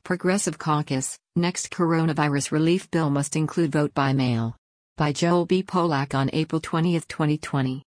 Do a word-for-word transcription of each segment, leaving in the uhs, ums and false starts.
Progressive Caucus, next coronavirus relief bill must include vote by mail. By Joel B. Polak on April twentieth, twenty twenty.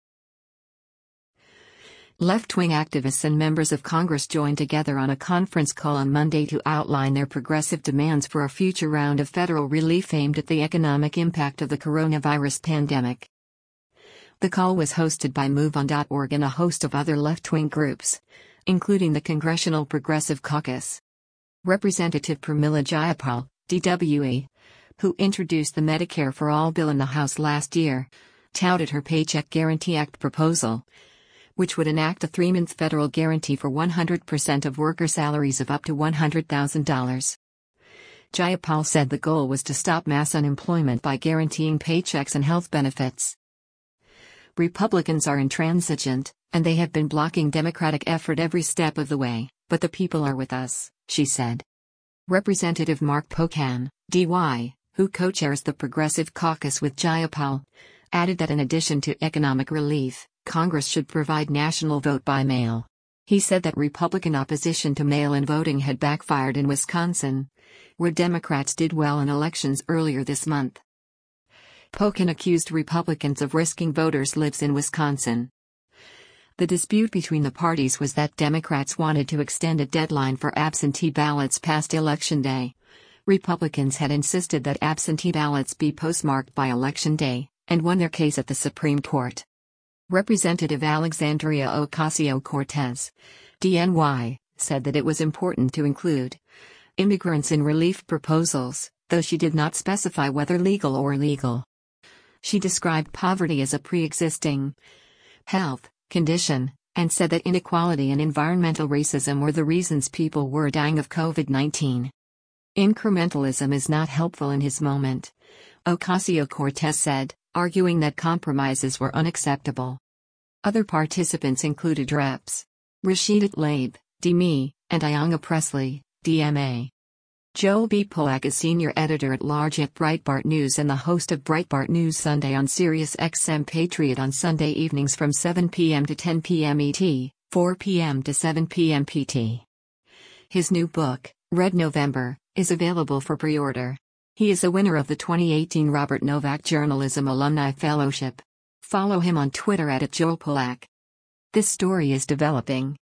Left-wing activists and members of Congress joined together on a conference call on Monday to outline their progressive demands for a future round of federal relief aimed at the economic impact of the coronavirus pandemic. The call was hosted by Move On dot org and a host of other left-wing groups, including the Congressional Progressive Caucus. Representative Pramila Jayapal, D W E, who introduced the Medicare for All bill in the House last year, touted her Paycheck Guarantee Act proposal, which would enact a three-month federal guarantee for one hundred percent of worker salaries of up to one hundred thousand dollars. Jayapal said the goal was to stop mass unemployment by guaranteeing paychecks and health benefits. Republicans are intransigent, and they have been blocking Democratic effort every step of the way, but the people are with us, she said. Representative Mark Pocan, D Y, who co-chairs the Progressive Caucus with Jayapal, added that in addition to economic relief, Congress should provide national vote by mail. He said that Republican opposition to mail-in voting had backfired in Wisconsin, where Democrats did well in elections earlier this month. Pocan accused Republicans of risking voters' lives in Wisconsin. The dispute between the parties was that Democrats wanted to extend a deadline for absentee ballots past Election Day. Republicans had insisted that absentee ballots be postmarked by Election Day, and won their case at the Supreme Court. Representative Alexandria Ocasio-Cortez, D N Y, said that it was important to include immigrants in relief proposals, though she did not specify whether legal or illegal. She described poverty as a pre-existing health condition, and said that inequality and environmental racism were the reasons people were dying of COVID nineteen. Incrementalism is not helpful in his moment, Ocasio-Cortez said, arguing that compromises were unacceptable. Other participants included Reps Rashida Tlaib, D M E, and Ayanna Pressley, D M A. Joel B. Polak is senior editor-at-large at Breitbart News and the host of Breitbart News Sunday on Sirius X M Patriot on Sunday evenings from seven p m to ten p m E T, four p m to seven p m P T. His new book, Red November, is available for pre-order. He is a winner of the twenty eighteen Robert Novak Journalism Alumni Fellowship. Follow him on Twitter at, at Joel Polak. This story is developing.